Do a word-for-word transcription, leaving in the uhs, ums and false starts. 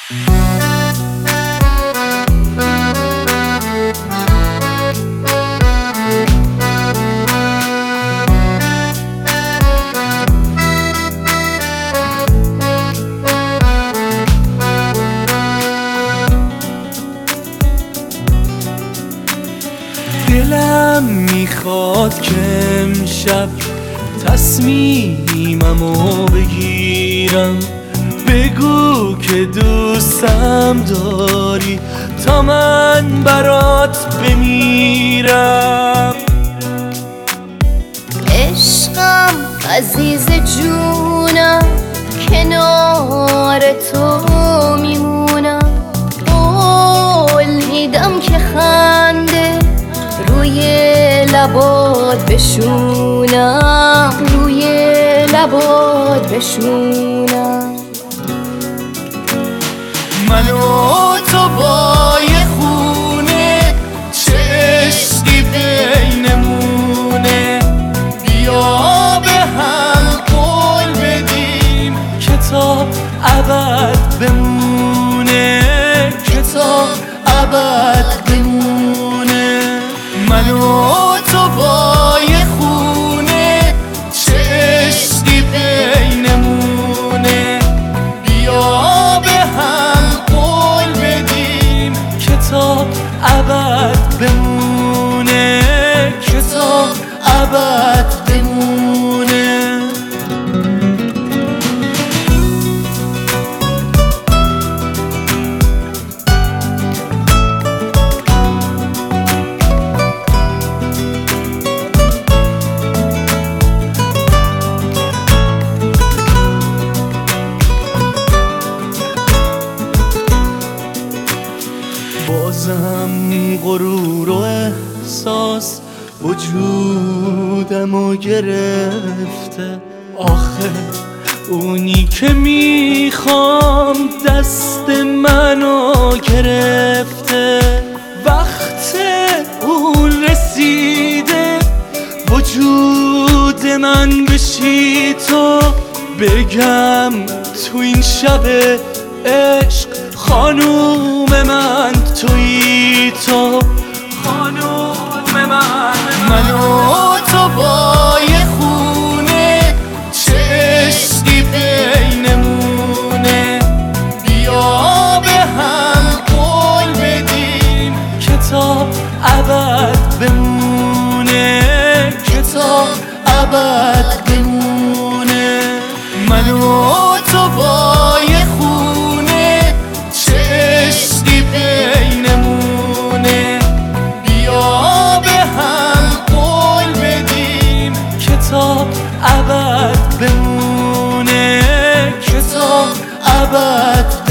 دلم میخواد که امشب تصمیممو بگیرم، بگو که دوستم داری تا من برات بمیرم. عشقم عزیز جونم، کنار تو میمونم. قول میدم که خنده روی لبات بشونم، روی لبات بشونم. من و تو با یه خونه، چه عشقی بینمونه. بیا به هم قول بدیم که تا ابد بمونه، که تا ابد بمونه. من و تو با یه خونه، چه عشقی بینمونه. بیا به هم قول بدیم که تا ابد بمونه، که تا ابد بمونه. بازم غرور و احساس وجودمو گرفته. آخه اونی که میخوام دست منو گرفته. وقت اون رسیده وجود من بشی تو، بگم تو این شب عشق خانوم من تویی تو، خانوم من. من و تو با یه خونه، چه عشقی بینمونه. بیا به هم قول بدیم که تا ابد بمونه، که تا ابد بمونه. من و تو با یه خونه، چه عشقی بینمونه. بیا به هم قول بدیم که تا ابد بمونه، که تا ابد